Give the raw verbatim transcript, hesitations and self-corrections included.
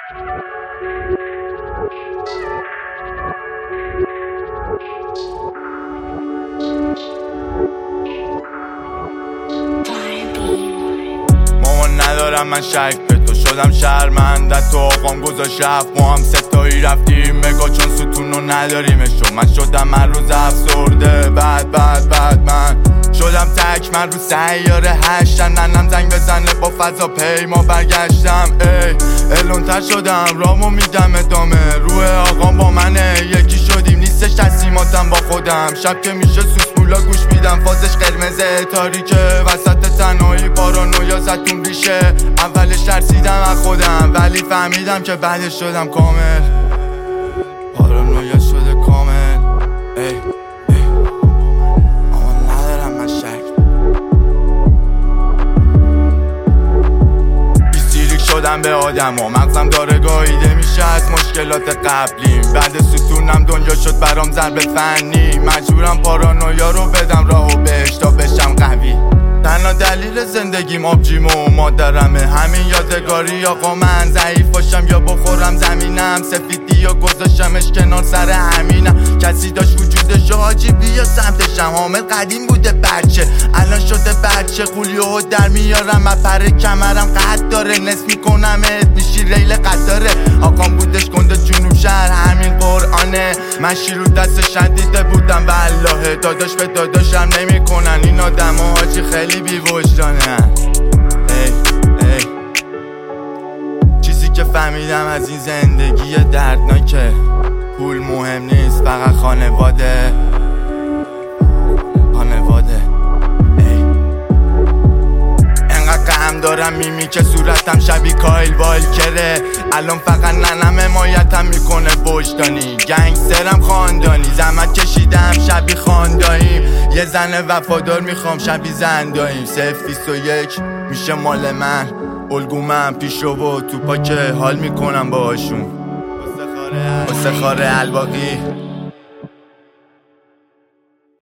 مامان ندارم من شک به تو شدم شرمنده تو آقام گذاشت رفت ما هم ستایی رفتیم مگا چون ستونو نداریمش و من شدم من روز افسرده بعد بعد بعد من شدم تک من رو سیاره هشتن ننم زنگ بزنه با فضا پیما برگشتم ای الونتر شدم رامو میدم ادامه روح آقام با منه یکی شدیم نیستش تصمیماتم با خودم شب که میشه سوسمولا گوش میدم فازش قرمزه تاریکه وسط تنهایی پارانویا زدتون ریشه اولش ترسیدم از خودم ولی فهمیدم که بعدش شدم کامل پارانویا شده کامل ای شدم به آدم و مغزم داره گاییده میشه از مشکلات قبلیم بعد ستونم دنیا شد برام ضرب فنی مجبورم پارانویا رو بدم راهو بهش تا بشم قوی تنها دلیل زندگیم آبجیم و مادرمه همین یادگاری آقا من ضعیف باشم یا بخورم زمینم سفیدی یا گذاشتمش کنار سر همینم کسی داشت وجودش حاجی بیا سمتشم حامل قدیم بوده بچه الان شده بچه قولیو در میارم از پر کمرم قد داره نصف میکنمت میشی ریل قطاره آقام بودش گنده جنوب شهر همین قرآنه من شیرو دست شدیده بودم والله داداش به داداشم نمیکنن این آدم حاجی خیلی بی وجدانن ای ای چیزی که فهمیدم از این زندگی دردناکه پول مهم نیست فقط خانواده خانواده ای انقدر غم دارم میمی که صورتم شبیه کایل والکره الان فقط ننم حمایتم میکنه وجدانی گنگسترم خاندانی زحمت کشیدم شبیه خانداییم یه زن وفادار میخوام شبیه زنداییم صفر بیست و یک میشه مال من الگومم پیش رو و تو پاکه حال میکنم باشون استخاره الباقی